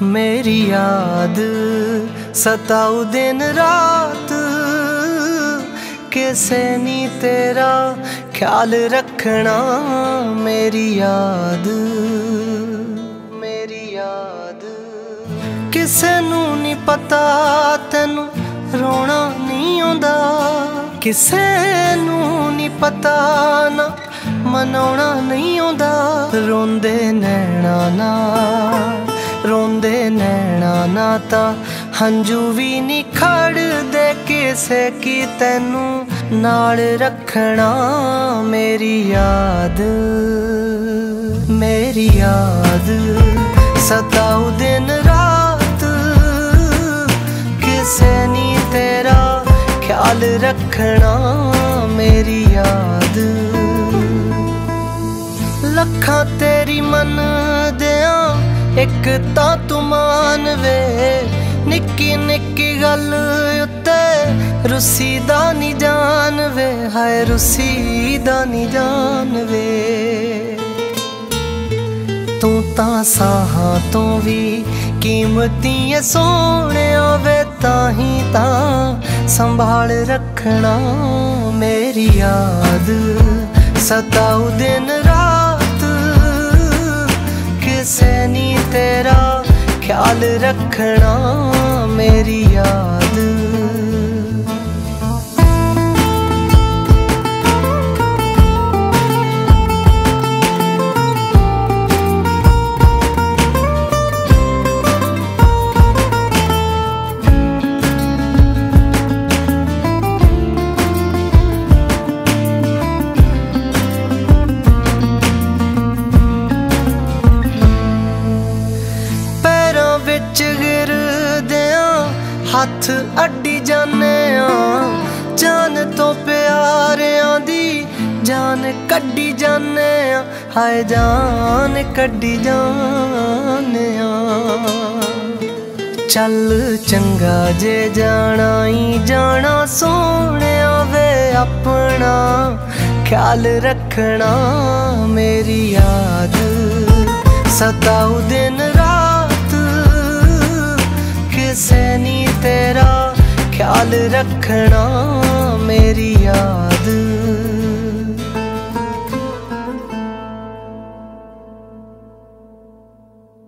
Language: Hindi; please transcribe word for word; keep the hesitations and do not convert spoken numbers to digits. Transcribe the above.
मेरी याद सताऊ दिन रात, किसे नी तेरा ख्याल रखना। मेरी याद मेरी याद किसे नू नी पता, तेनू रोना नहीं आंदा। किसे नू नी पता ना मनाउणा नहीं आंदा। रोंदे नैना ना रोंदे नैना ना ता हंजू भी नी खड़दे। किसे की तैनू नाल रखना। मेरी याद मेरी याद सताऊ दिन रात, किसे नी तेरा ख्याल रखना। मेरी याद लखां तेरी मन दिया एक तां तू मान वे। निक्की निक्की गल उत्ते रुसी दा नी जान वे। हाय रुसी दा नी जान वे। तू तां साहां तो भी कीमती है सोने वे। ताही तां संभाल रखना। मेरी याद सताऊ दिन रात, किसे नी तेरा ख्याल रखना। मेरी याद हथ अड्डी जाने आ। जान तो प्यारियां दी जान कड्डी जाने आ। हाय जान कड्डी जाने आ। चल चंगा जे जाना ही जाना सोने वे। अपना ख्याल रखना। मेरी याद सताऊ दिन रात, किसे नी तेरा ख्याल रखना। मेरी याद।